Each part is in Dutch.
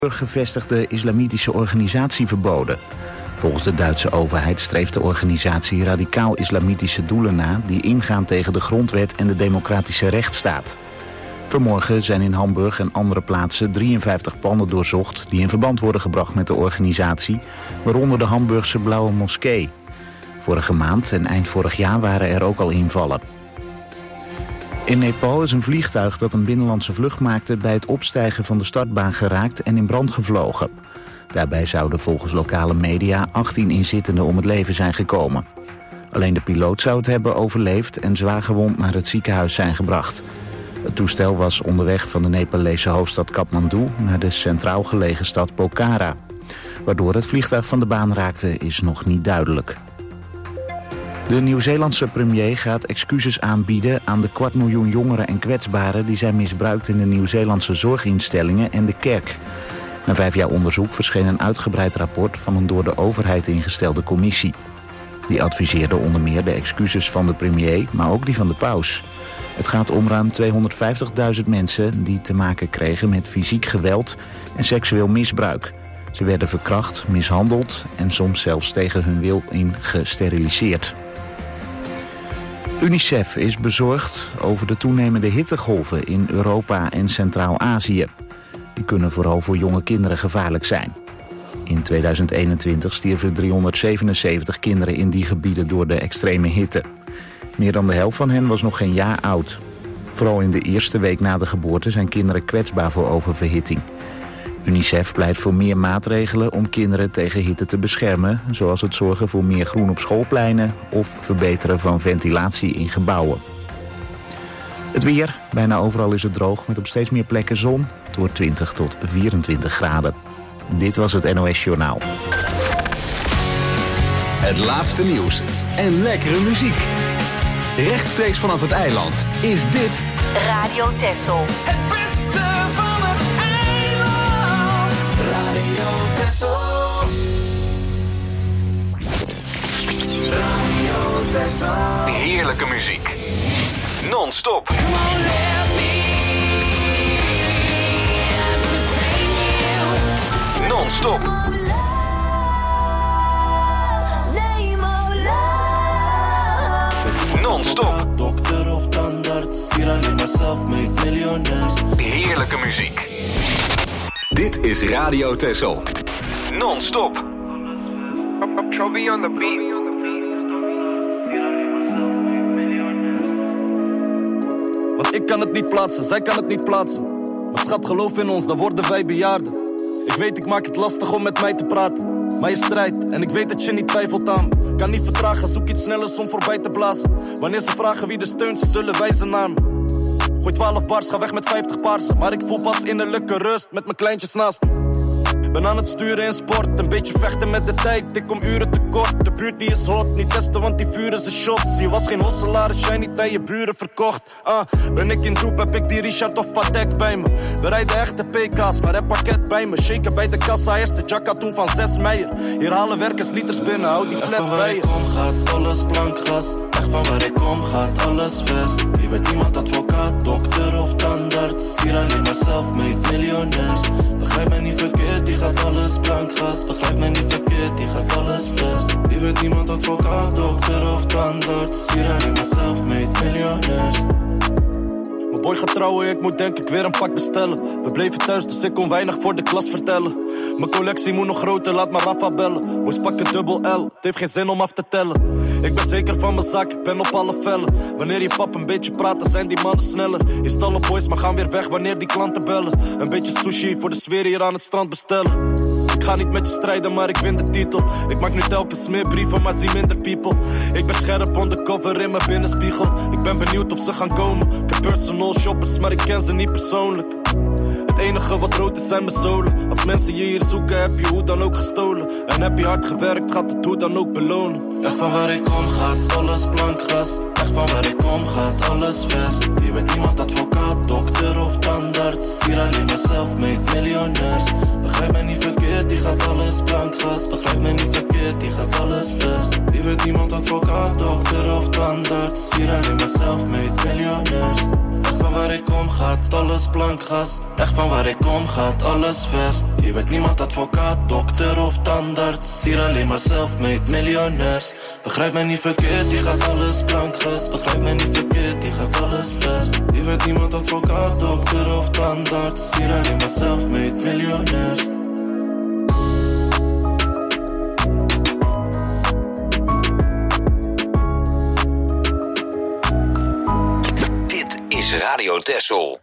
gevestigde islamitische organisatie verboden. Volgens de Duitse overheid streeft de organisatie radicaal-islamitische doelen na die ingaan tegen de grondwet en de democratische rechtsstaat. Vanmorgen zijn in Hamburg en andere plaatsen 53 panden doorzocht die in verband worden gebracht met de organisatie, waaronder de Hamburgse Blauwe Moskee. Vorige maand en eind vorig jaar waren er ook al invallen. In Nepal is een vliegtuig dat een binnenlandse vlucht maakte bij het opstijgen van de startbaan geraakt en in brand gevlogen. Daarbij zouden volgens lokale media 18 inzittenden om het leven zijn gekomen. Alleen de piloot zou het hebben overleefd en zwaargewond naar het ziekenhuis zijn gebracht. Het toestel was onderweg van de Nepalese hoofdstad Kathmandu naar de centraal gelegen stad Pokhara. Waardoor het vliegtuig van de baan raakte is nog niet duidelijk. De Nieuw-Zeelandse premier gaat excuses aanbieden aan de 250.000 jongeren en kwetsbaren die zijn misbruikt in de Nieuw-Zeelandse zorginstellingen en de kerk. Na 5 jaar onderzoek verscheen een uitgebreid rapport van een door de overheid ingestelde commissie. Die adviseerde onder meer de excuses van de premier, maar ook die van de paus. Het gaat om ruim 250.000 mensen die te maken kregen met fysiek geweld en seksueel misbruik. Ze werden verkracht, mishandeld en soms zelfs tegen hun wil in gesteriliseerd. UNICEF is bezorgd over de toenemende hittegolven in Europa en Centraal-Azië. Die kunnen vooral voor jonge kinderen gevaarlijk zijn. In 2021 stierven 377 kinderen in die gebieden door de extreme hitte. Meer dan de helft van hen was nog geen jaar oud. Vooral in de eerste week na de geboorte zijn kinderen kwetsbaar voor oververhitting. UNICEF pleit voor meer maatregelen om kinderen tegen hitte te beschermen, zoals het zorgen voor meer groen op schoolpleinen of verbeteren van ventilatie in gebouwen. Het weer, bijna overal is het droog met op steeds meer plekken zon, door 20 tot 24 graden. Dit was het NOS Journaal. Het laatste nieuws en lekkere muziek. Rechtstreeks vanaf het eiland is dit Radio Texel. Het beste van het eiland. Radio Texel. Radio Texel. heerlijke muziek. Non-stop. Non-stop. Non-stop. Dokter of tandarts, hier alleen maar self-made miljonairs. Heerlijke muziek. Dit is Radio Texel. Non-stop. Trophy on the beat. Want ik kan het niet plaatsen, zij kan het niet plaatsen. Maar schat, geloof in ons, dan worden wij bejaarden. Ik weet, ik maak het lastig om met mij te praten. Maar je strijdt en ik weet dat je niet twijfelt aan me. Kan niet vertragen, zoek iets snellers om voorbij te blazen. Wanneer ze vragen wie er steunt, ze zullen wijzen naar me. Gooi 12 bars, ga weg met 50 paarsen. Maar ik voel pas innerlijke rust met mijn kleintjes naast me. Ben aan het sturen in sport, een beetje vechten met de tijd. Ik kom uren tekort, de buurt die is hot. Niet testen, want die vuren zijn shots. Je was geen hosselaar als jij niet aan je buren verkocht. Ben ik in doep, heb ik die Richard of Patek bij me. We rijden echte PK's, maar heb pakket bij me. Shaken bij de kassa, eerste jacka toen van 6 meijer. Hier halen werkers liters binnen, hou die fles bij je. Echt van waar ik kom gaat alles blank gas. Echt van waar ik kom gaat alles vest. Wie werd iemand advocaat, dokter of tandarts. Hier alleen maar self-made miljonairs. Begrijp mij niet verkeerd, die gaat alles blank gas. Begrijp mij niet verkeerd, die gaat alles vest. Die werd niemand advocaat, dokter of tandarts. Hier alleen maar self-made miljonairs. Mijn boy gaat trouwen, ik moet denk ik weer een pak bestellen. We bleven thuis, dus ik kon weinig voor de klas vertellen. Mijn collectie moet nog groter, laat maar Rafa bellen. Boys pakken dubbel L, het heeft geen zin om af te tellen. Ik ben zeker van mijn zaak, ik ben op alle vellen. Wanneer je pap een beetje praat, dan zijn die mannen sneller. Hier stallen boys, maar gaan weer weg wanneer die klanten bellen. Een beetje sushi voor de sfeer hier aan het strand bestellen. Ik ga niet met je strijden, maar ik win de titel. Ik maak nu telkens meer brieven, maar zie minder people. Ik ben scherp undercover in mijn binnenspiegel. Ik ben benieuwd of ze gaan komen. Ik heb personal shoppers, maar ik ken ze niet persoonlijk. Het enige wat rood is zijn mijn zolen. Als mensen je hier zoeken, heb je hoe dan ook gestolen. En heb je hard gewerkt, gaat het hoe dan ook belonen. Echt van waar ik kom gaat alles blank gas. Echt van waar ik kom gaat alles vest. Hier werd iemand advocaat, dokter of tandarts. Hier alleen maar self-made miljonairs. Begrijp mij niet verkeerd, die gaat alles blank gas. Begrijp mij niet verkeerd, die gaat alles vest. Hier werd iemand advocaat, dokter of tandarts. Hier alleen maar self-made miljonairs. van waar ik kom gaat alles blank gas. Echt van waar ik kom gaat alles vest. Je weet niemand advocaat, dokter of tandarts. Hier alleen maar self-made miljonairs. Begrijp mij niet verkeerd, die gaat alles blank gas. Begrijp mij niet verkeerd, die gaat alles vest. Je weet niemand advocaat, dokter of tandarts. Hier alleen maar self-made miljonairs. Radio Texel.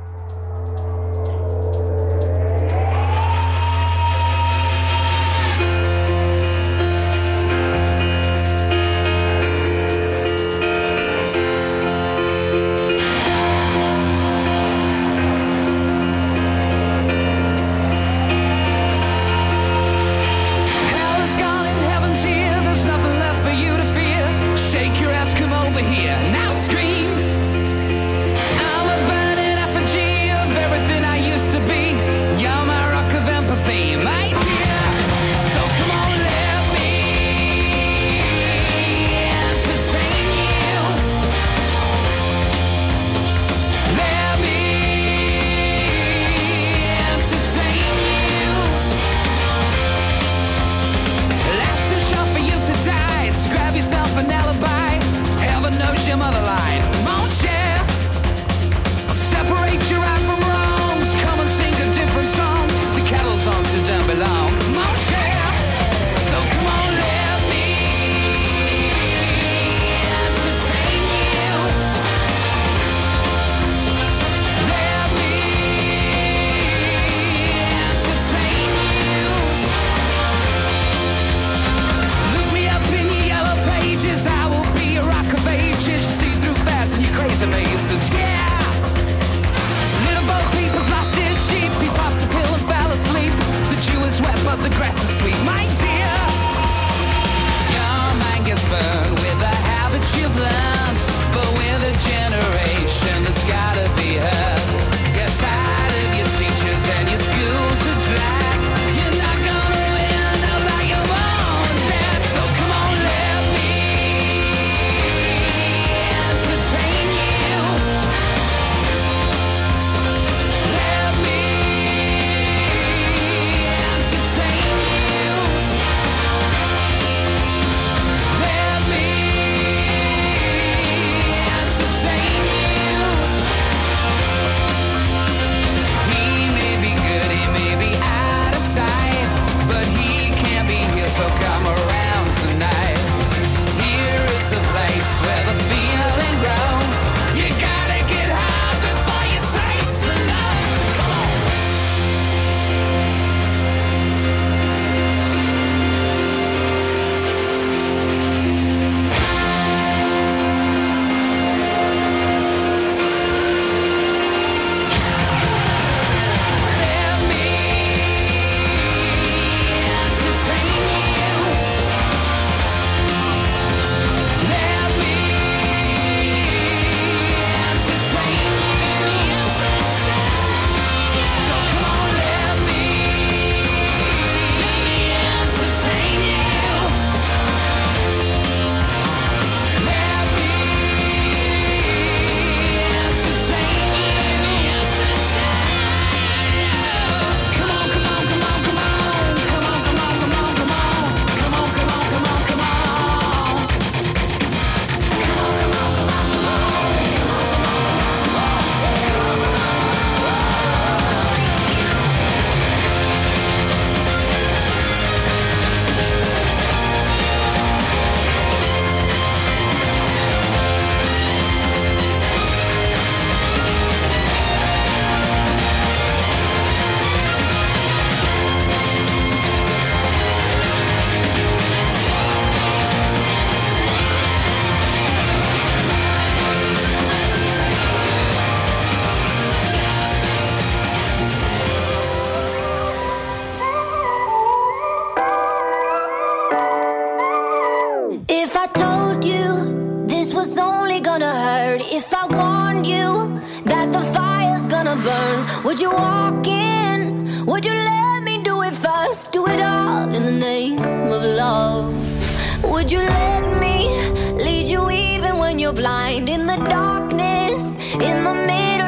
Would you walk in? Would you let me do it first? Do it all in the name of love. Would you let me lead you even when you're blind? In the darkness, in the middle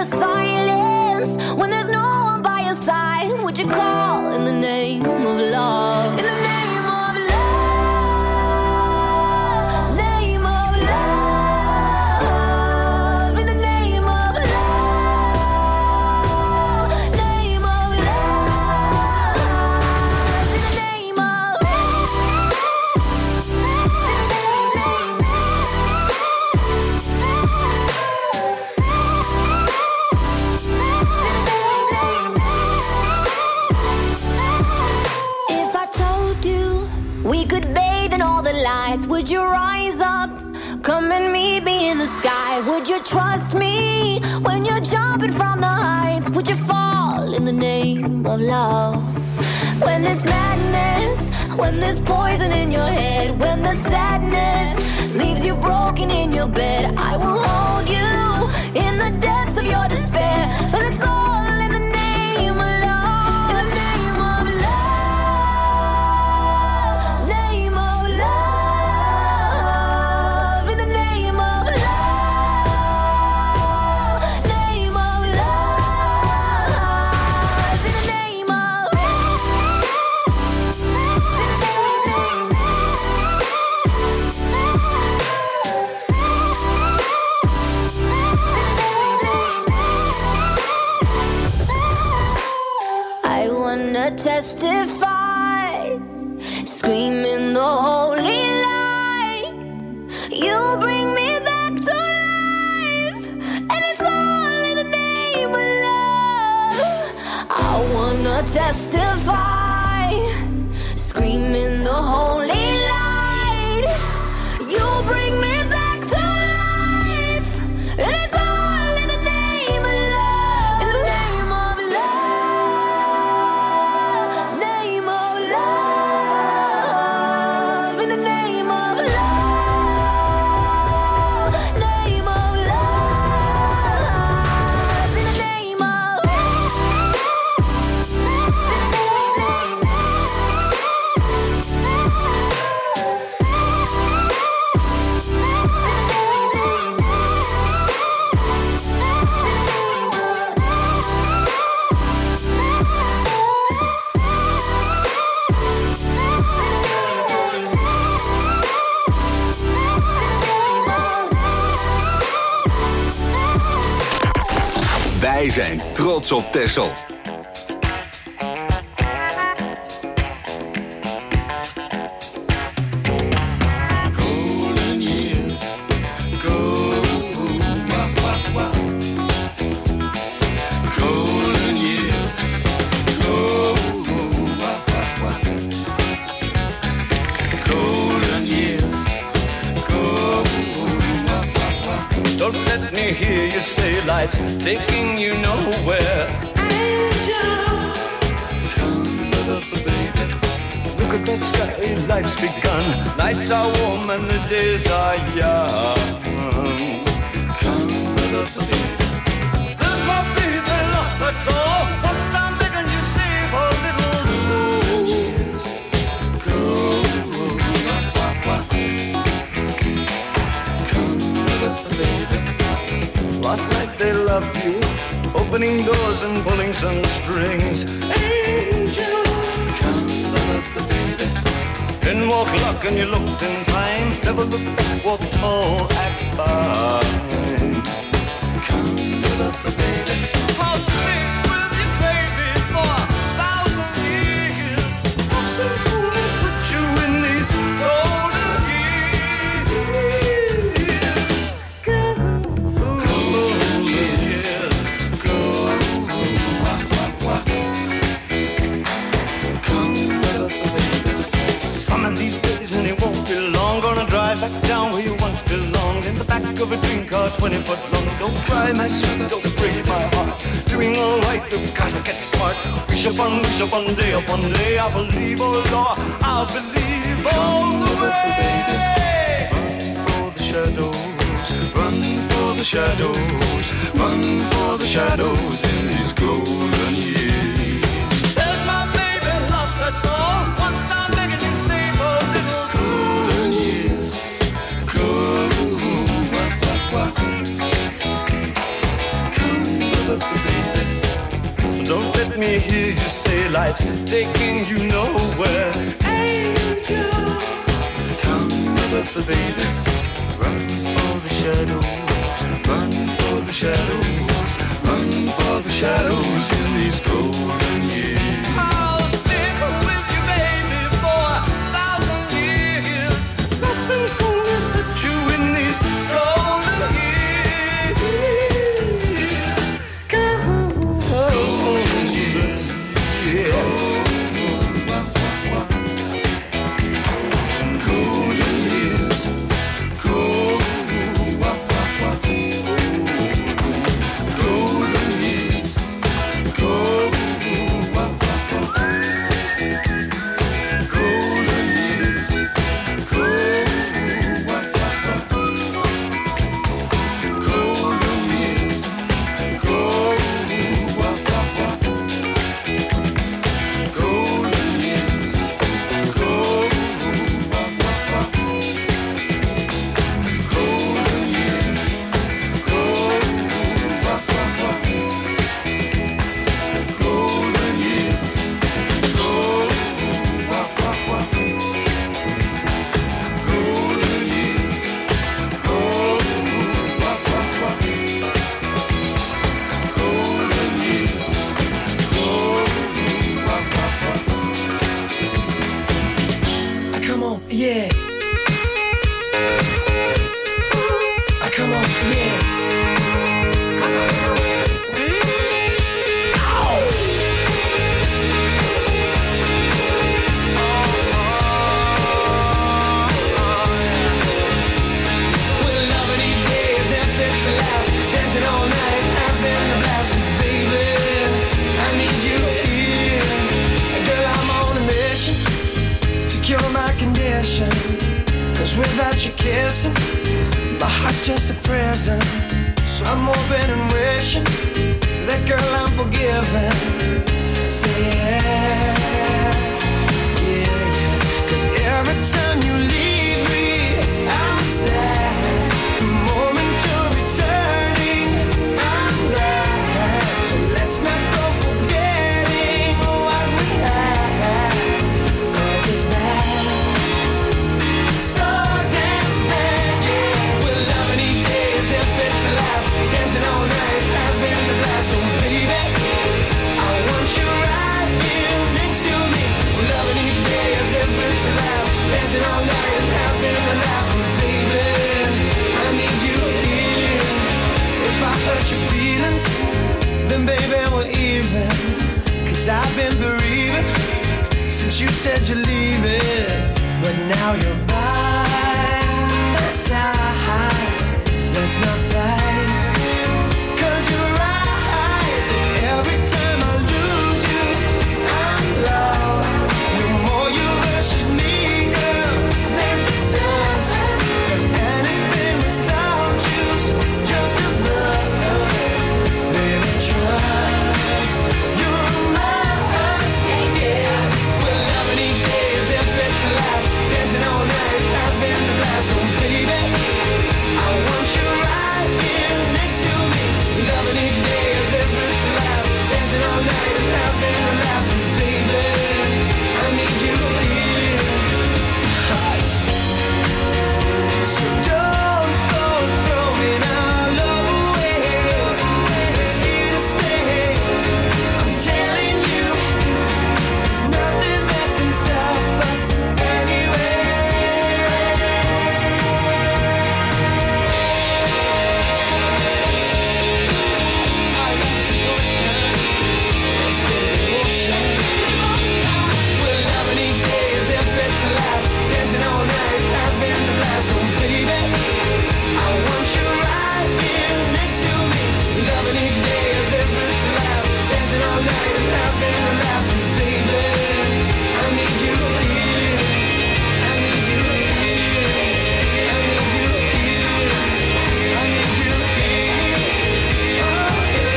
the silence, when there's no one by your side, would you call in the name of love? In the name of love, name of love, in the name of love, name of love, in the name of If I told you we could bathe in all the lights, would you rise up? Come and meet me in the sky. Would you trust me when you're jumping from the heights? Would you fall in the name of love? When there's madness, when there's poison in your head, when the sadness leaves you broken in your bed, I will hold you in the depths of your despair. But it's all in the name of love. In the name of love, name of love, in the name of love, name of love, in the name of I wanna testify, screaming the holy light. You bring me back to life, and it's all in the name of love. I wanna testify, screaming the holy light. You bring me back to life, and it's all in the name of love. In the name of love, name of love, in the name of love, name of love, in the name of Wij zijn trots op Texel. Don't let me hear you say life's taking you nowhere. Angel, come up, baby. Look at that sky, life's begun. Nights are warm and the days are young. Come up, baby. There's my baby lost, that's all. Once I'm begging you, save a little soul. Go, last night they loved you, opening doors and pulling some strings. Angel, come up, baby. Then walk luck and you looked in time. Never look back, walk tall, act fine. Come up, baby. I'll stick with you, baby, for 1,000 years. Nothing's gonna touch you in these golden years. Some of these days and it won't be long. Gonna drive back down where you once belonged, in the back of a dream car 20 foot long. Don't cry, my sweet, don't break my heart. Doing all right, you've gotta get smart. Wish upon day upon day. I believe, oh Lord, I believe all the way. Run for the shadows, run for the shadows, run for the shadows in these golden years. There's my baby lost, that's all. Once I'm begging you, save a little golden years. Come life's taking you nowhere. Angel, come, baby, run for the shadows, run for the shadows, run for the shadows in these golden years. I'll stick with you, baby, for 1,000 years. Nothing's gonna touch you in these golden years. Golden years, yes. Golden years, golden years, yeah. Come on, yeah. Cause without you kissing, my heart's just a prison. So I'm hoping and wishing that girl I'm forgiven. Say yeah, yeah, yeah. Cause every time you leave me, I'm sad. The moment you're returning, I'm glad. So let's not go forgetting what we had. Cause it's bad. All night and having a laugh, 'cause baby, I need you here. If I hurt your feelings, then baby we're even. 'Cause I've been bereaving since you said you're leaving. But now you're by my side. Let's not fight. 'Cause you're right that every time I lose you, I'm lost. No more you versus me. Cause anything without you's just a bust. Baby, trust, you're must, yeah. We're loving each day as if it's the last. Dancing all night, having the blast. Oh baby, I want you right here next to me. We're loving each day as if it's the last. Dancing all night and having a laugh. 'Cause baby, I need you here. So don't go throwing our love away. It's here to stay. I'm telling you, there's nothing that can stop us anyway. I love the ocean. Let's get in motion. We're loving each day as if it's the last. Dancing all night, having the blast. Oh baby, I want you right here next to me. Loving each day as if it's the last. Dancing all night and having a laugh. 'Cause baby, I need you here. I need you here. I need you here. I need you here. Oh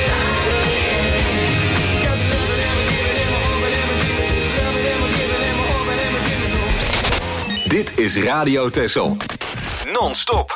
yeah. 'Cause loving never giving, never hoping, never giving. Loving never giving, never hoping, never giving. Dit is Radio Texel. Non-stop.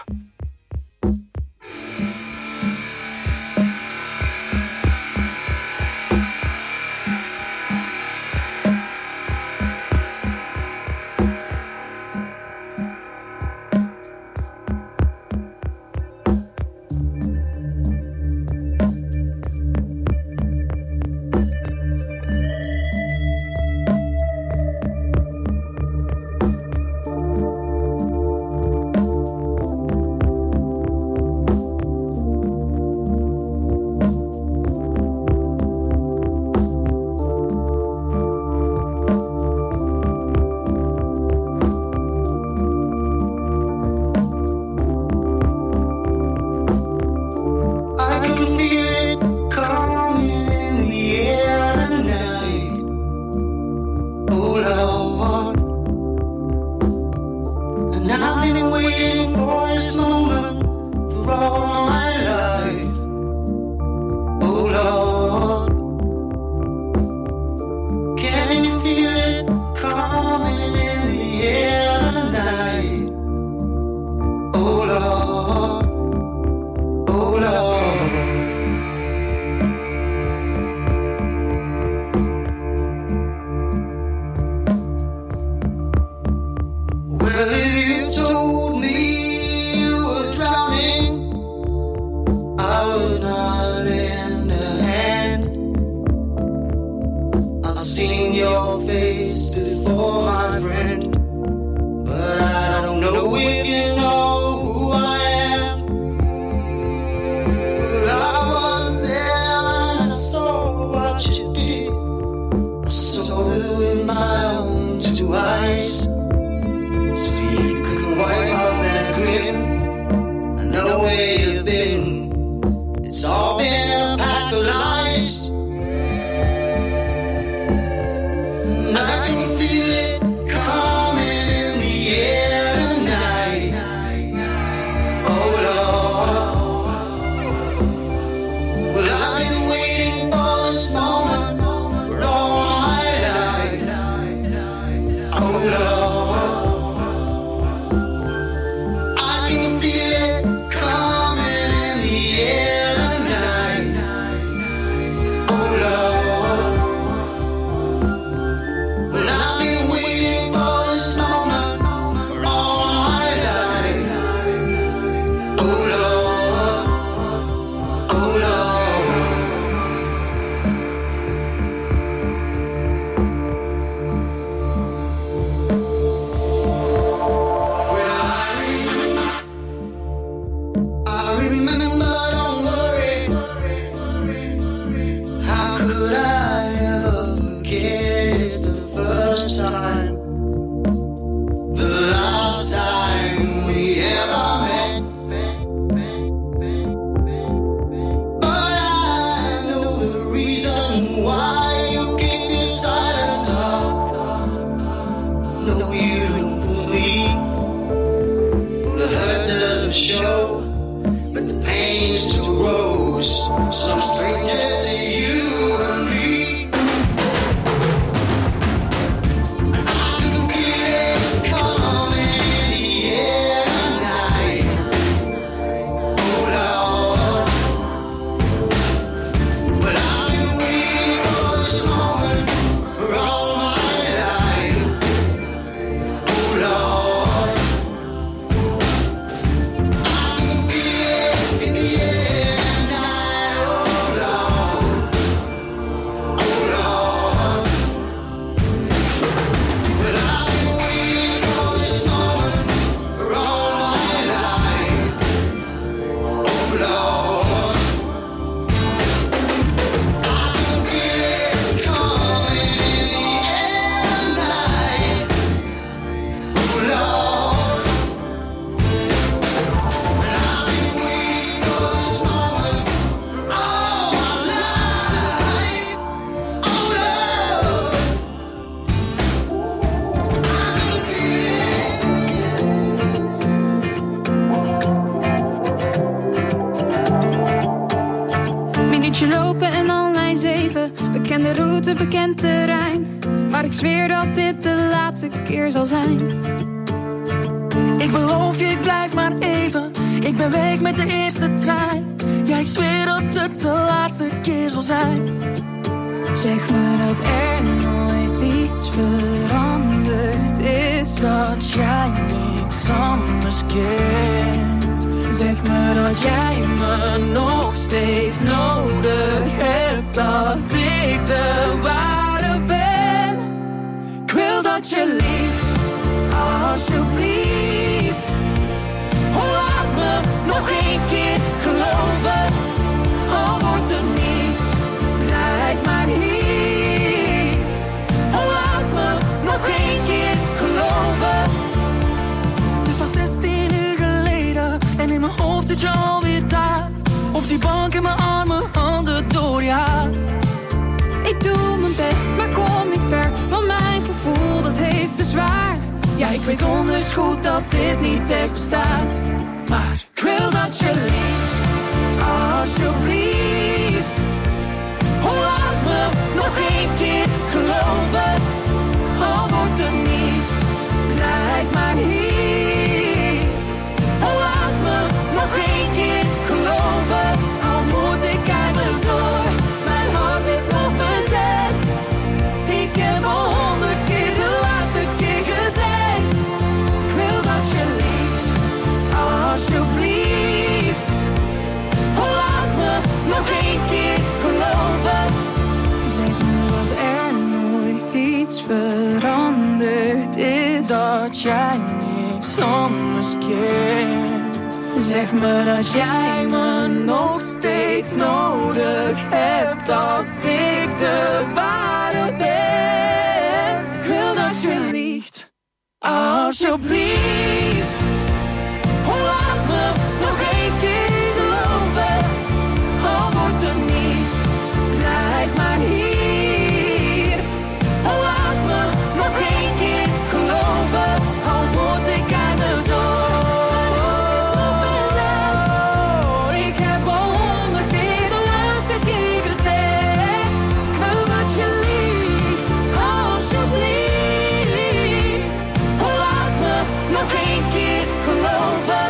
seen your face before, my friend, but I don't know if you know who I am. Well, I was there and I saw what you did. I saw it with my own two eyes. So you couldn't wipe off that grin. I know where you've been. It's all been a pack of lies. And I can feel it coming in the air tonight. Oh Lord. Well, I've been waiting for this moment for all my life. Oh Lord. I can feel it coming in the air tonight. Oh Lord. Well, I've been waiting for this moment for all my life. Oh Lord. Oh Lord. Well, I remember, don't worry. How could I ever forget? It's the first time, the last time we ever met. But I know the reason why you keep your silence up. No, you don't fool me. The hurt doesn't show, but the pain still grows. Some strangers to you and me. I can feel it coming in the air tonight. Oh Lord. But I've been waiting for this moment for all my life. Oh Lord. I can feel it in the air tonight. Oh Lord. Oh Lord. Well, I've been waiting for this moment for all my life. Oh Lord. I can feel it coming in the air tonight. Oh Lord. Well, I've been waiting for this moment for all my life. Oh Lord. Minuutje lopen en dan lijn 7. Bekende route, bekend terrein. Maar ik zweer dat dit de laatste keer zal zijn. Ik beloof je, ik blijf maar even. Ik ben weg met de eerste trein. Ja, ik zweer dat het de laatste keer zal zijn. Zeg me dat er nooit iets veranderd is. Dat jij niks anders kent. Zeg me dat jij me nog steeds nodig hebt. Dat ik de ware ben. Ik wil dat je liegt, alsjeblieft. Oh, laat me nog één keer geloven. Al wordt er niets, blijf maar hier. Oh, laat me nog één keer geloven. Het is pas 16 uur geleden en in mijn hoofd zit je alweer daar. Op die bank in mijn armen, handen door je haar. Ik doe mijn best, maar kom niet ver. Want mijn gevoel, dat heeft bezwaar. Ja, ik weet donders goed dat dit niet echt bestaat. Maar ik wil dat je liegt, alsjeblieft. Oh, laat me nog één keer geloven. Al wordt er niets, blijf maar hier. Oh, laat me nog één keer geloven. Al moet ik eigenlijk door, mijn hart is nog bezet. Ik heb al 100 keer de laatste keer gezegd. Ik wil dat je liegt, alsjeblieft. Oh, laat me iets veranderd is, dat jij niks anders kent. Zeg me dat jij me nog steeds nodig hebt, dat ik de ware ben. Ik wil dat je liegt, alsjeblieft. Laat me nog één keer geloven, al wordt er niets, blijf maar hier. Laat me nog één keer geloven, al moet ik aan de dood. Ik heb al 100 keer de laatste keer gezegd, ik wil dat je liegt, alsjeblieft. Laat me nog één keer geloven.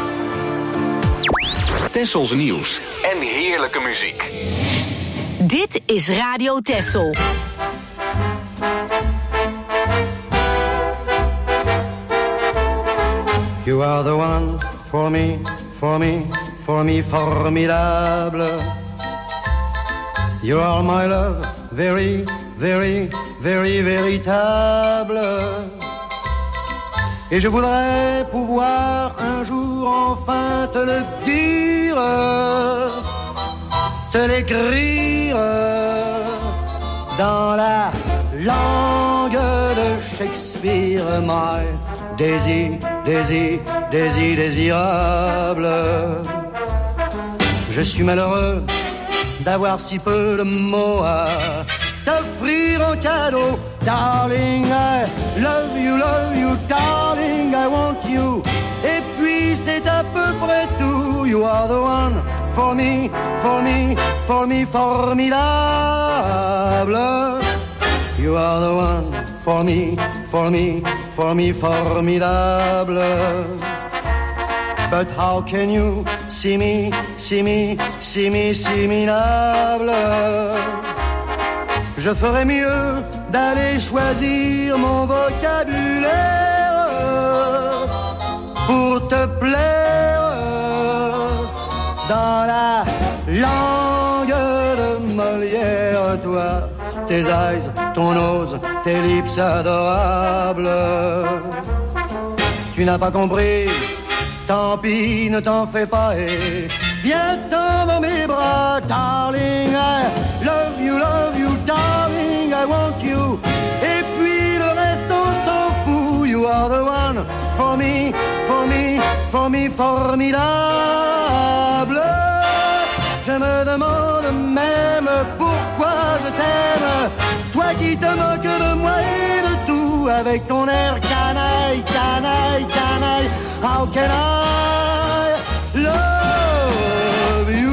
Tessels nieuws en heerlijke muziek. Dit is Radio Tessel. You are the one for me, for me, for me, formidable. You are my love, very, very, very, véritable. Et je voudrais pouvoir un jour enfin te le dire, te l'écrire dans la langue de Shakespeare. My Daisy, Daisy, Daisy, désirable. Je suis malheureux d'avoir si peu de mots à t'offrir en cadeau. Darling, I love you, darling, I want you. Et puis c'est à peu près tout. You are the one for me, for me, for me, formidable. You are the one for me, for me, for me, formidable. But how can you see me, see me, see me, similable? Je ferais mieux d'aller choisir mon vocabulaire pour te plaire dans la langue de Molière. Toi, tes eyes, ton nose, tes lips adorables. Tu n'as pas compris, tant pis, ne t'en fais pas et viens-t'en dans mes bras. Darling, I love you, darling, I want you. Et puis le reste on s'en fout. You are the one for me, for me, for me, formidable. Je me demande même pourquoi je t'aime, toi qui te moques de moi et de tout, avec ton air canaille, canaille, canaille. How can I love you?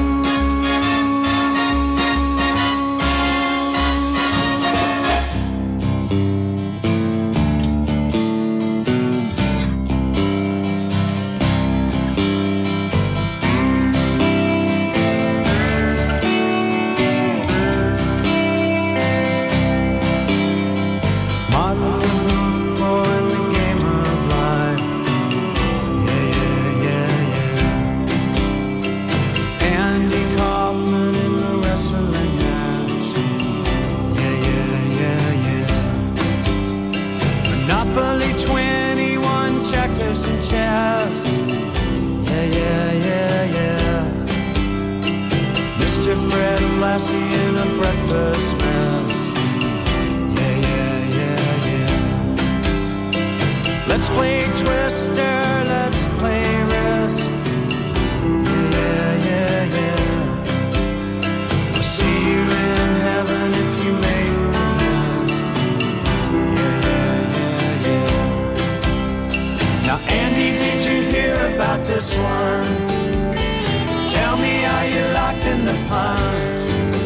Fred Lassie in a breakfast mess. Yeah, yeah, yeah, yeah. Let's play Twister, let's play Risk. Yeah, yeah, yeah. I'll see you in heaven if you make the list. Yeah, yeah, yeah, yeah. Now, Andy, did you hear about this one? Tell me, are you locked in the pond?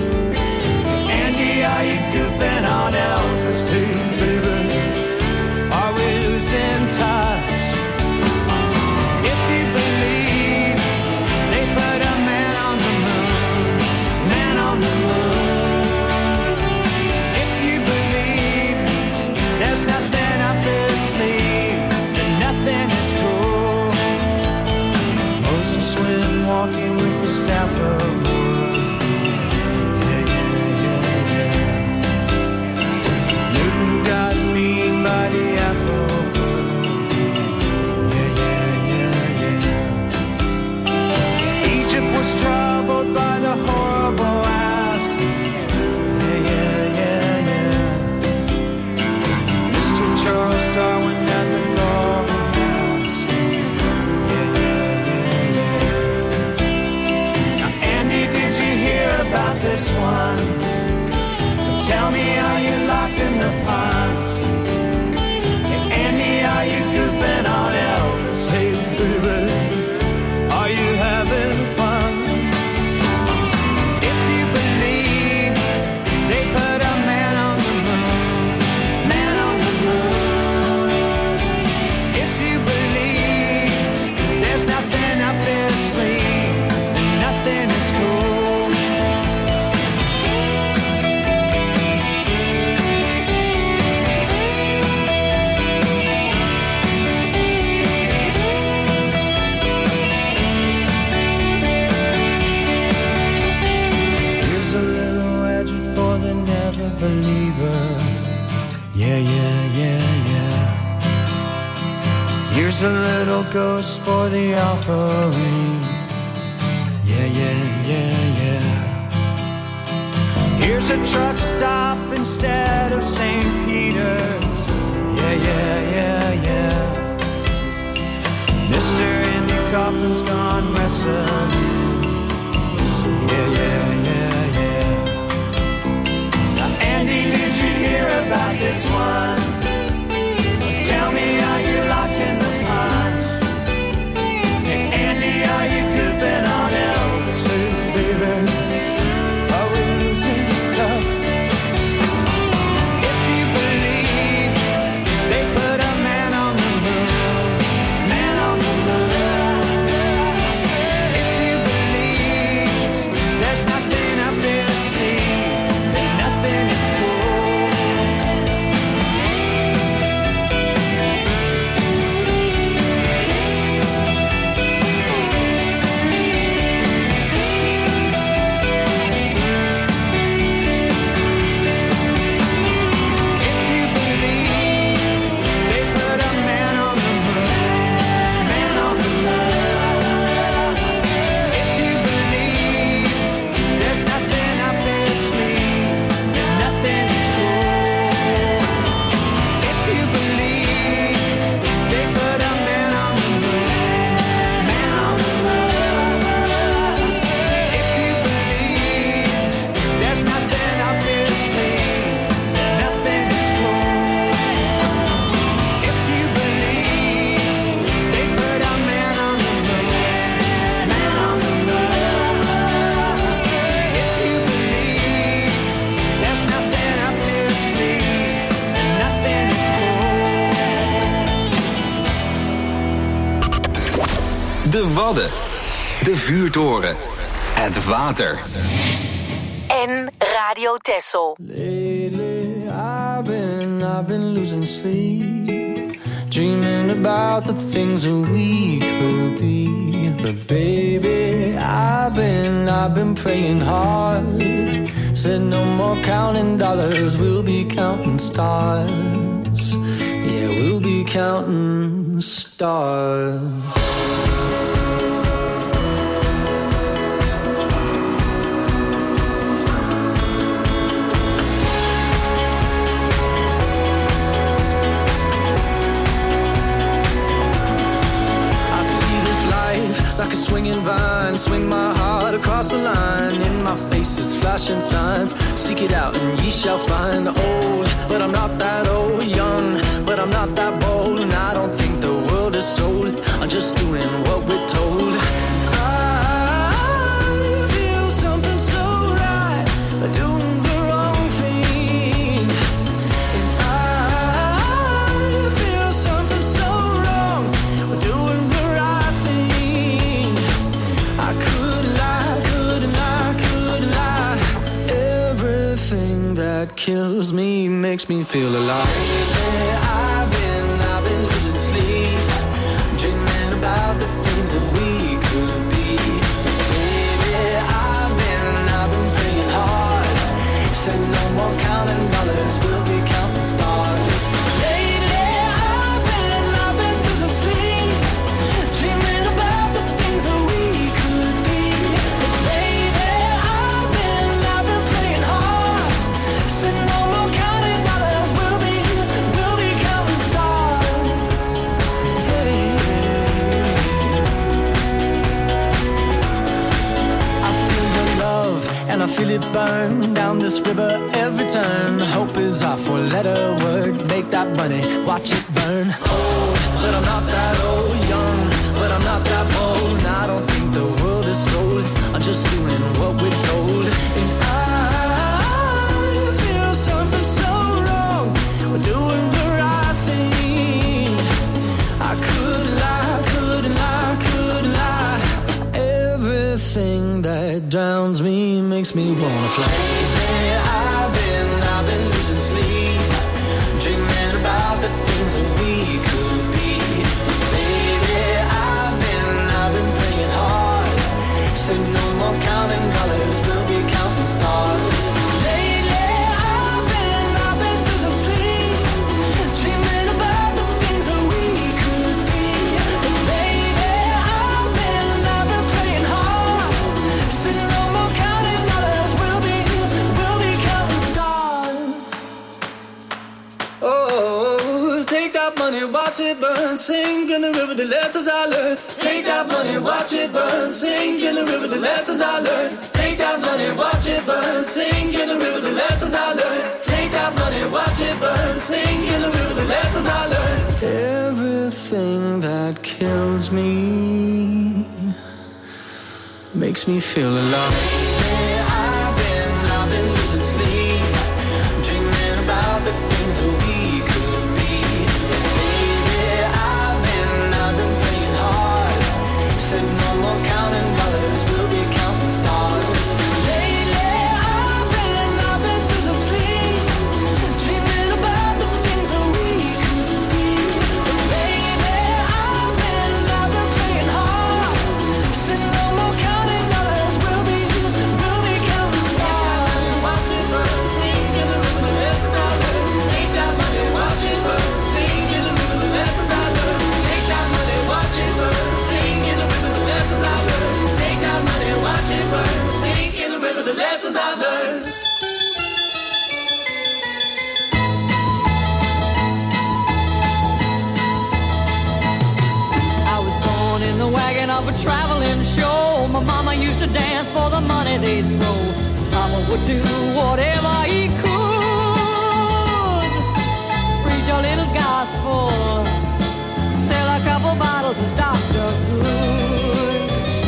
Andy, are you goofing on Elvis too, baby? Are we losing touch? Yeah, yeah, yeah, yeah. Here's a little ghost for the offering. Yeah, yeah, yeah, yeah. Here's a truck stop instead of St. Peter's. Yeah, yeah, yeah, yeah. Mr. Andy Kaufman's gone wrestling. Yeah, yeah, yeah, yeah. Now, Andy, did you hear about this one? Tell me, are you locked in the pines? Hey, Andy, are you goofing on Elvis? Hey, baby, are we losing tough? If you believe they put a man on the moon, man on the moon. If you believe there's nothing up their sleeve, then nothing is cool. De Wadden. De Vuurtoren. Het water. En Radio Texel. Lately I've been losing sleep, dreaming about the things that we could be. But baby, I've been praying hard. Said no more counting dollars, we'll be counting stars. Yeah, we'll be counting stars. Like a swinging vine, swing my heart across the line. In my face is flashing signs. Seek it out and ye shall find. Old, but I'm not that old. Young, but I'm not that bold. And I don't think the world is sold. I'm just doing what we're told. I feel something so right, doing the wrong thing. And I feel something so wrong, doing the right thing. I couldn't lie. Everything that kills me makes me feel alive. I've been losing sleep, dreaming about the things that we could be. Baby, I've been praying hard. Said no more counting dollars, we'll be counting stars. Lately, I've been losing sleep, dreaming about the things that we could be. Baby, I've been praying hard. Said no more counting dollars, we'll be counting stars. Hey. I feel your love and I feel it burn down this river every turn. Hope is our four-letter word. Make that money, watch it burn. Old, but I'm not that old. Young, but I'm not that bold. And I don't think the world is sold. I'm just doing what we're told. And I feel something so wrong. We're doing the right thing. I couldn't lie. Everything that drowns me makes me wanna fly. I've been losing sleep, dreaming about the things that we could be. Baby, I've been praying hard. Said no more counting dollars, we'll be counting stars. Lately, I've been losing sleep, money, watch it burn. Sink in the river, the lessons I learned. Take that money, watch it burn. Sink in the river, the lessons I learned. Take that money, watch it burn. Sink in the river, the lessons I learned. Take that money, watch it burn. Sink in the river, the lessons I learned. Everything that kills me makes me feel alive. I've been losing sleep, dreaming about the things that we could be. Baby, I've been playing hard. Said no more counting dollars, we'll be counting stars. Lately, I've been losing sleep, dreaming about the things that we could be. Baby, I've been playing hard. Said no more counting dollars, we'll be counting stars. Watch it burn, sing in the river, the lessons I learned. Take that money, watch it burn, sing in the river, the lessons I learned. Take that money, watch it burn, sing in the river, the lessons I learned. Take that money, watch it burn, sing in the river, the lessons I've learned. I was born in the wagon of a traveling show. My mama used to dance for the money they'd throw. Papa would do whatever he could. Preach a little gospel, sell a couple bottles of Dr. Good.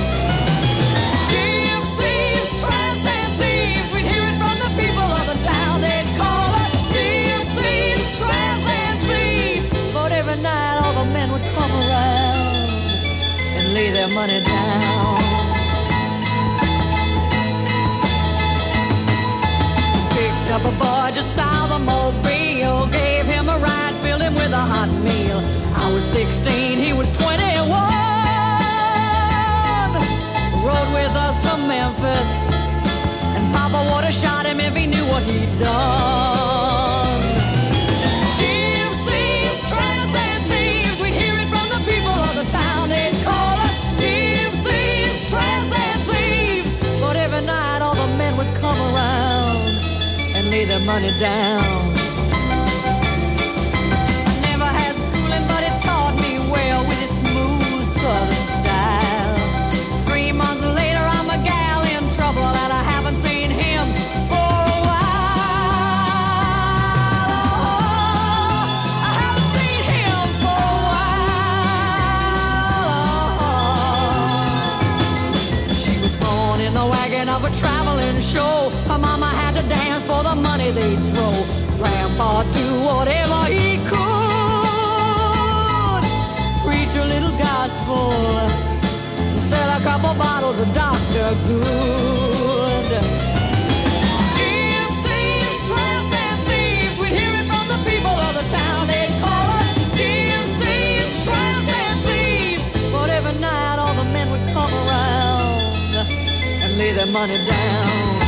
Gypsies, tramps, and thieves, we'd hear it from the people of the town. They'd call us gypsies, tramps, and thieves. But every night all the men would come around and lay their money down. Picked up a boy just south of Mobile, gave him a ride, filled him with a hot meal. I was 16, he was 21. Rode with us to Memphis, and Papa would have shot him if he knew what he'd done. Gypsies, tramps, and thieves, we'd hear it from the people of the town. They'd call us gypsies, tramps, and thieves. But every night all the men would come around and lay their money down. I never had schooling, but it taught me well with its smooth southern style. 3 months later, I'm a gal in trouble, and I haven't seen him for a while. Oh, I haven't seen him for a while. She was born in the wagon of a traveling show. Her mama had to dance for the money they'd throw. Grandpa do whatever he could. Preach a little gospel, sell a couple bottles of Dr. Good. Gypsies, tramps, and thieves, we'd hear it from the people of the town. They'd call us gypsies, tramps, and thieves. But every night all the men would come around and lay their money down.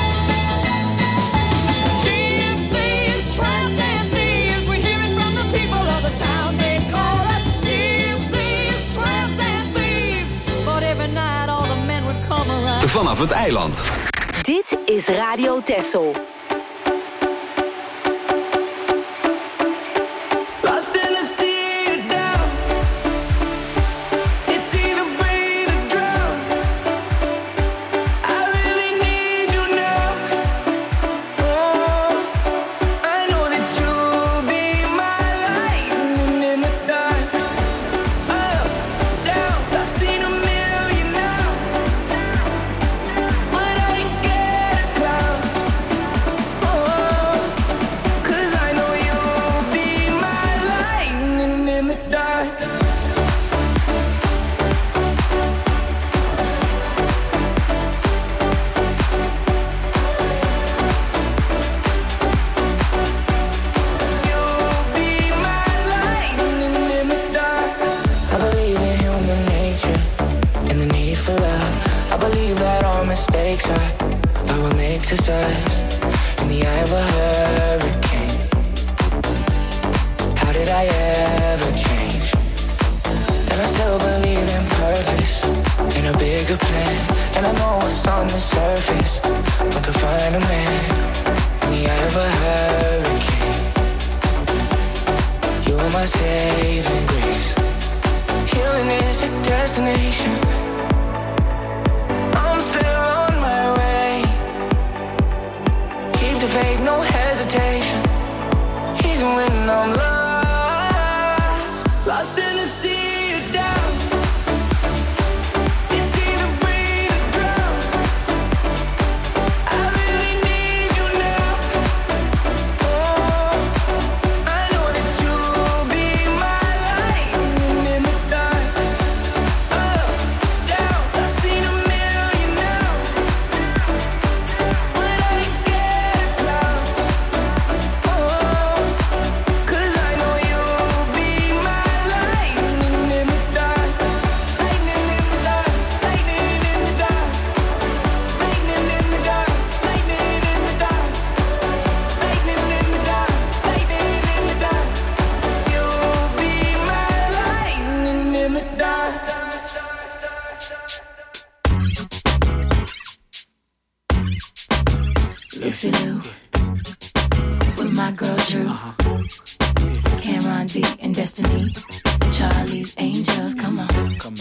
Gypsies, tramps, and thieves, we'd hear it from the people of the town. They'd call us gypsies, tramps, and thieves. But every night all the men would come around. Vanaf het eiland. Dit is Radio Texel. Lost in the sea or down. It's either breathe or drown. I really need you now. Oh, I know that you'll be my lightning in the dark. Ups, downs, I've seen a million now. But I ain't scared of clouds. Oh, 'cause I know you'll be my lightning in the dark. You'll be my lightning in the dark. I believe in human nature and the need for love. I believe that all mistakes are what makes us us. In the eye of a hurricane, how did I ever change? And I still believe in purpose, in a bigger plan. And I know what's on the surface, but to find a man in the eye of a hurricane. You are my saving grace. Healing is a destination. I'm still on my way. Keep the faith, no hesitation. Even when I'm lost in the sea of doubt. It's either breathe or drown. I really need you now. Oh, I know that you'll be my light in the dark. Ups, downs, I've seen a million now. But I ain't scared of clouds. Oh, 'cause I know you'll be my lightning in the dark. Lightning in the dark. Lightning in the dark. Lightning in the dark. Lightning in the dark. Lightning in the dark. Lightning in the dark. You'll be my lightning in the dark. Lucy Lou, with my girl Drew, Cameron D and Destiny, Charlie's Angels, come on.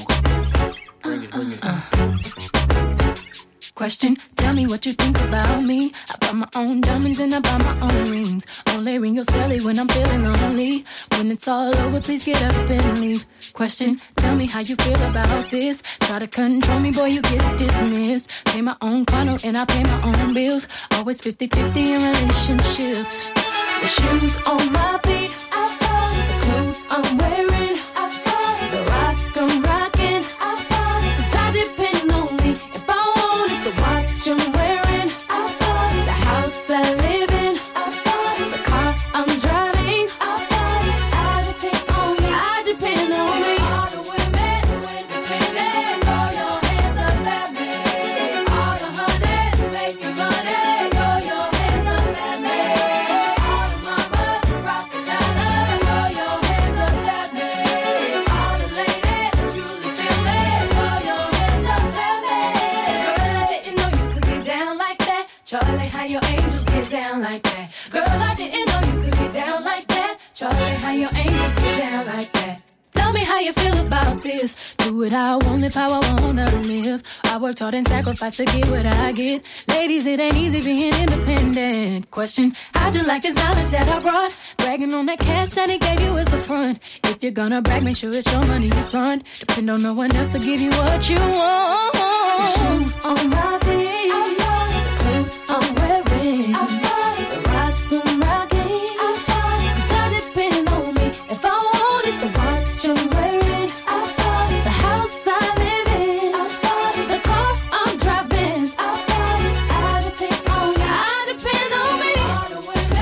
Question, tell me what you think about me. I buy my own diamonds and I buy my own rings. Only ring your celly when I'm feeling lonely. When it's all over, please get up and leave. Question, tell me how you feel about this. Try to control me, boy, you get dismissed. Pay my own condo and I pay my own bills. Always 50-50 in relationships. The shoes on my feet, I bought. The clothes I'm wearing, I bought. The rock I'm rocking, I bought. 'Cause I depend on me. If I wanted the watch I'm wearing, I bought. The house I live in, I bought. The car I'm driving, I bought. I depend on me. I depend on me. All the women who independent, throw your hands up at me. All the honeys who making money, throw your hands up at me. All the mamas who rock the dollar, throw your hands up at me. All the ladies who truly feel me, throw your hands up at me. Girl, I didn't know you could get down like that. Charlie, how your angels get down like that. Girl, I didn't know you could get down like that. Charlie, how your angels get down like that. Tell me how you feel about this. Do what I want, live how I wanna live. I worked hard and sacrificed to get what I get. Ladies, it ain't easy being independent. Question, how'd you like this knowledge that I brought? Bragging on that cash that he gave you is the front. If you're gonna brag, make sure it's your money you fund. Depend on no one else to give you what you want. The shoes on my feet, I bought. The clothes I'm wearing, I bought. The rock I'm rocking, I bought. 'Cause I depend on me. If I wanted the watch I'm wearing, I bought. The house I live in, I bought. The car I'm driving, I bought. I depend on me. I depend on me. All the women,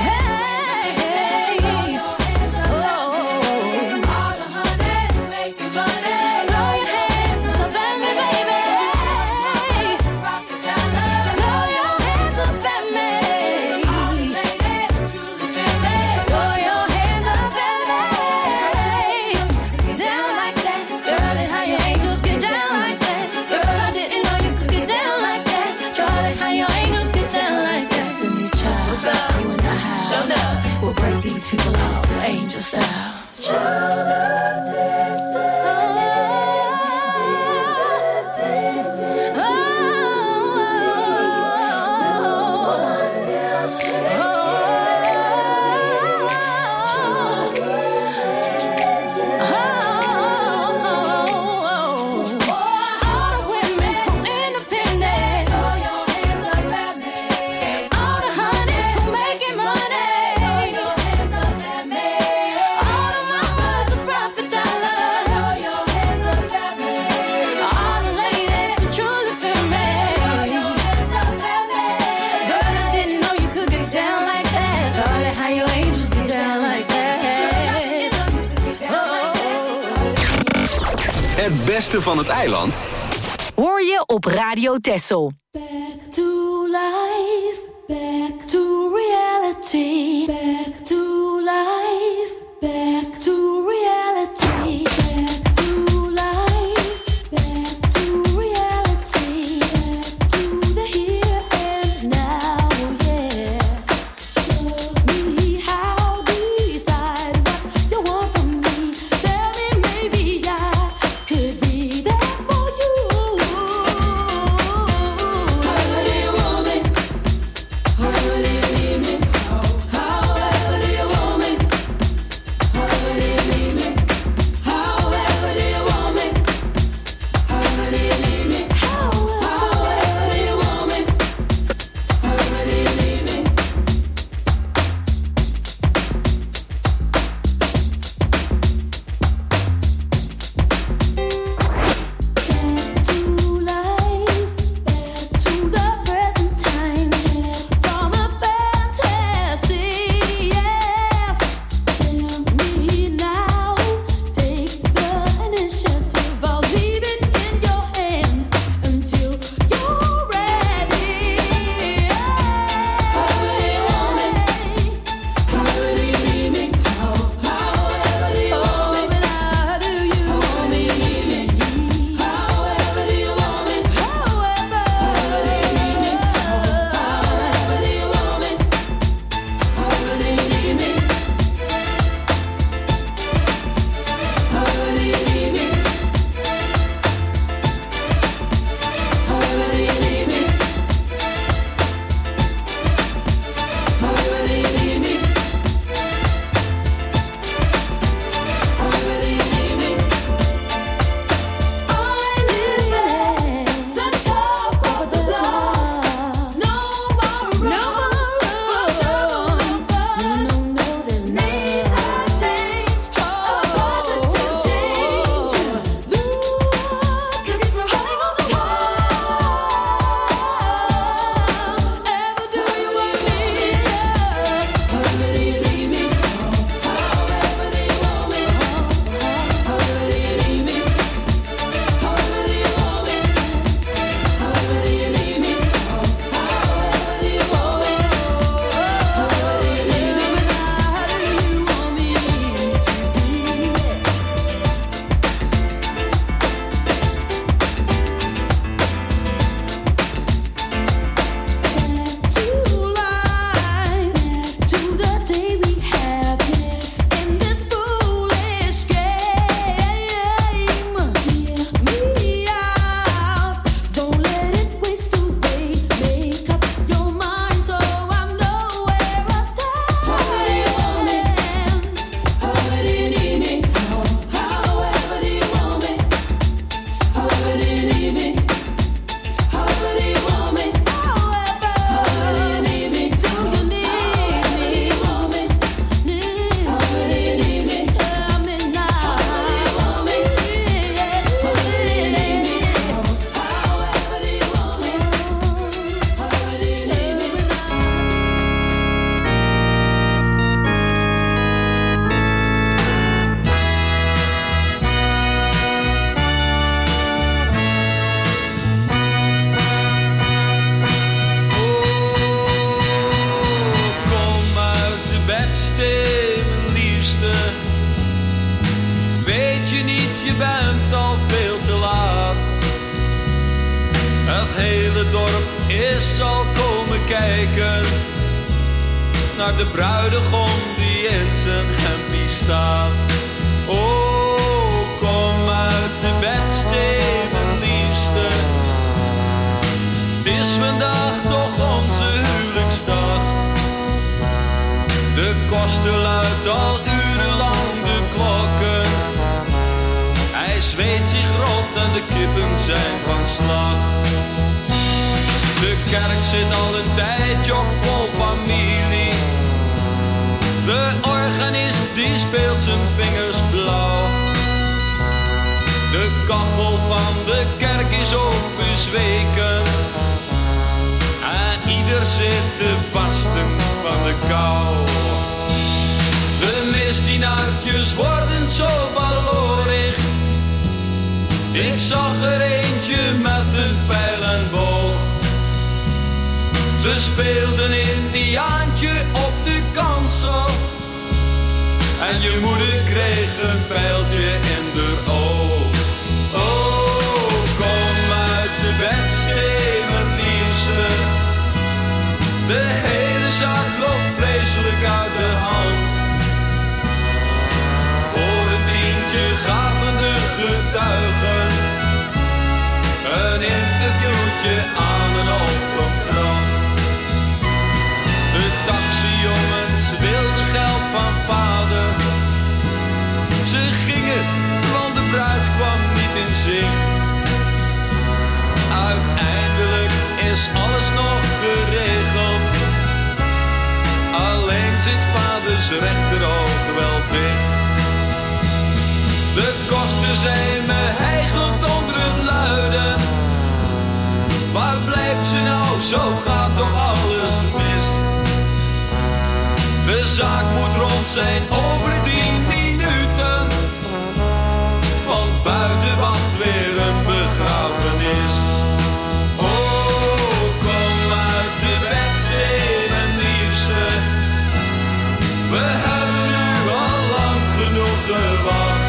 hey, throw your hands up at me. All the honeys who making money, throw your hands up at me, baby. Rock the dollar, throw your hands up at me. All the ladies who truly feel me, throw your hands up at me. Get down like that. Charlie, how your angels get down like that. Girl, I didn't know you could get down like that. Charlie, how your angels get down like that. Destiny's Child, what's up? You and I have. Show up. We'll break these people out, angel style. Child of destiny, independent. No one else takes all the women independent, throw your hands up at me. All the honeys who making money, throw your hands up at me. All the mamas who profit dollar, throw your hands up at me. All the ladies who truly feel me, throw your hands up at me. Girl, I didn't know you could get down like that. Charlie, how your angels get down like that. Het beste van het eiland Hoor je op Radio Texel. Back to life, back to reality, back to life, back to reality, back to life, back to reality, back to the here and now, yeah. Show me how, decide what you want from je bent al veel te laat. Het hele dorp is al komen kijken naar de bruidegom die in zijn hempie staat. Oh, kom uit de bedstee, mijn liefste. Het is vandaag toch onze huwelijksdag. De koster luidt al urenlang de klokken. Hij zweet zich rot en de kippen zijn van slag. De kerk zit al een tijdje op vol familie. De organist die speelt zijn vingers blauw. De kachel van de kerk is ook bezweken. En ieder zit te barsten van de kou. De misdienaartjes worden zo ballorig. Ik zag er eentje met een pijl en boog. Ze speelden Indiaantje op de kansel. En je moeder kreeg een pijltje in de oog. Oh, kom uit de bedstee, mijn liefste. De hele zaak loopt vreselijk uit de hand. Voor een tientje gaven de getuigen een interviewtje aan een oproepkrant. De taxijongens wilden geld van vader. Ze gingen, want de bruid kwam niet in zicht. Uiteindelijk is alles nog geregeld. Alleen zit vaders rechteroog wel dicht. De kosten zijn me hijgend onder het luiden. Waar blijft ze nou, zo gaat toch alles mis. De zaak moet rond zijn over 10 minuten. Want buiten wacht weer een begrafenis. Oh, kom uit de bedstee, mijn liefste. We hebben nu al lang genoeg gewacht.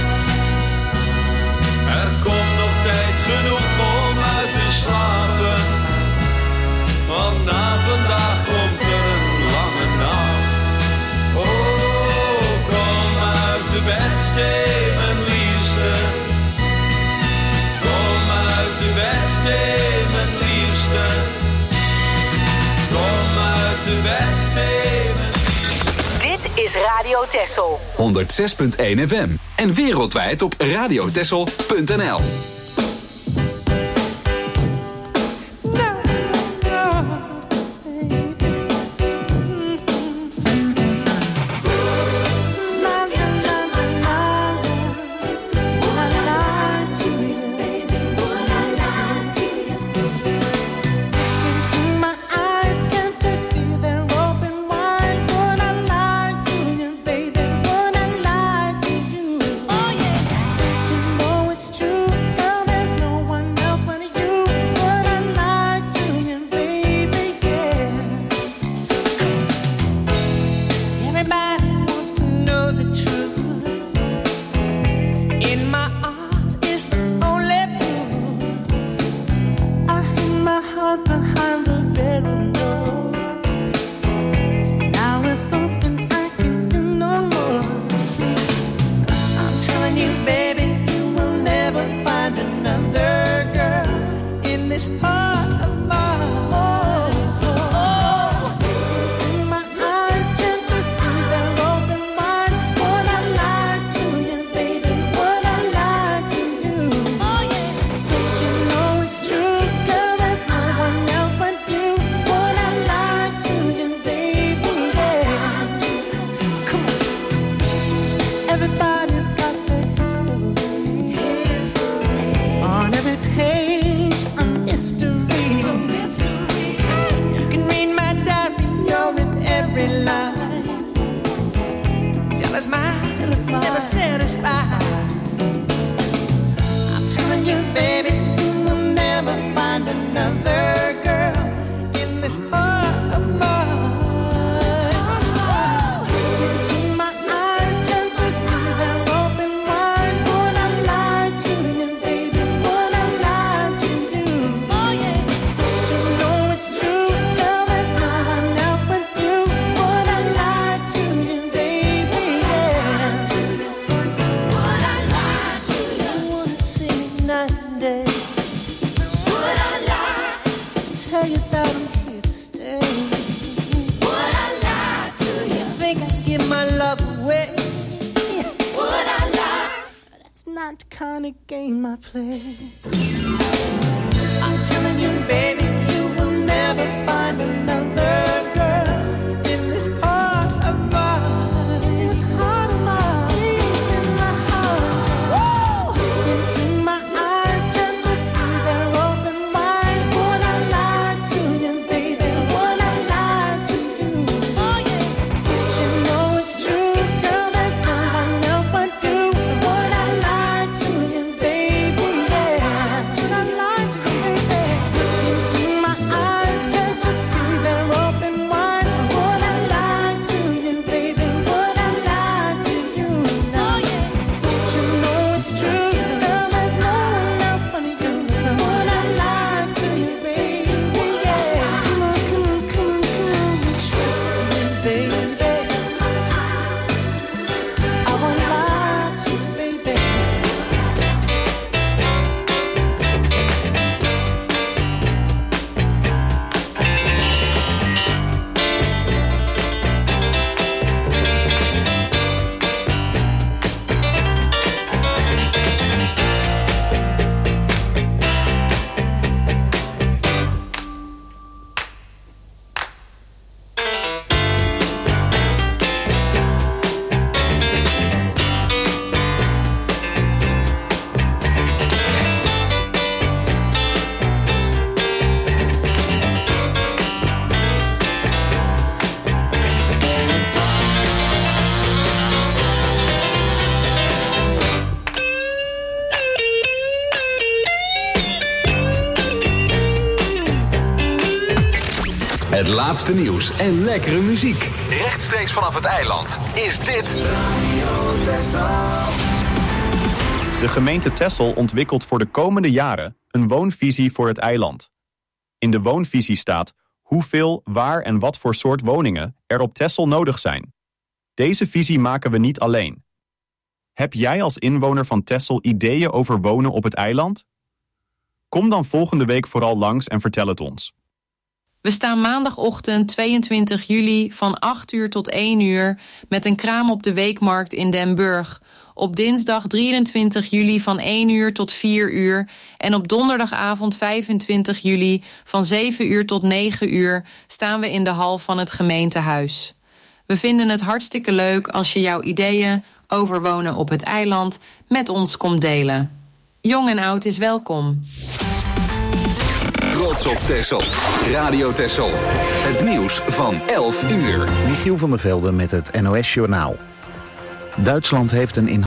Er komt nog tijd genoeg om uit te slapen. Want na vandaag komt er een lange nacht. Oh, kom uit de bedstee, mijn liefste. Kom uit de bedstee, mijn liefste. Kom uit de bedstee, mijn liefste. Dit is Radio Texel. 106.1 FM. En wereldwijd op radiotexel.nl. not the kind of game I play. I'm telling you, baby, you will never find another girl in this heart of mine. This heart of mine, in my heart. Woo! Into my eyes, can't you see they're open wide? Would I lie to you, baby? Would I lie to you? Oh yeah. You know it's true, girl. There's no one else but you. So would I lie to you, baby? Yeah. Should I lie to you, baby? Into my eyes, can't you see they're open wide? Would I lie to you, baby? Would I lie to you? Oh yeah. You know it's true, girl. There's no one else but you. So would I lie to you, baby? Yeah. Come on, come on, come on, come on. Trust me, baby. I won't lie to you, baby. Het laatste nieuws en lekkere muziek. Rechtstreeks vanaf het eiland is dit... De gemeente Texel ontwikkelt voor de komende jaren een woonvisie voor het eiland. In de woonvisie staat hoeveel, waar en wat voor soort woningen er op Texel nodig zijn. Deze visie maken we niet alleen. Heb jij als inwoner van Texel ideeën over wonen op het eiland? Kom dan volgende week vooral langs en vertel het ons. We staan maandagochtend 22 juli van 8 uur tot 1 uur met een kraam op de Weekmarkt in Den Burg. Op dinsdag 23 juli van 1 uur tot 4 uur en op donderdagavond 25 juli van 7 uur tot 9 uur staan we in de hal van het gemeentehuis. We vinden het hartstikke leuk als je jouw ideeën over wonen op het eiland met ons komt delen. Jong en oud is welkom. Trots op Texel. Radio Texel. Het nieuws van 11 uur. Michiel van der Velde met het NOS Journaal. Duitsland heeft een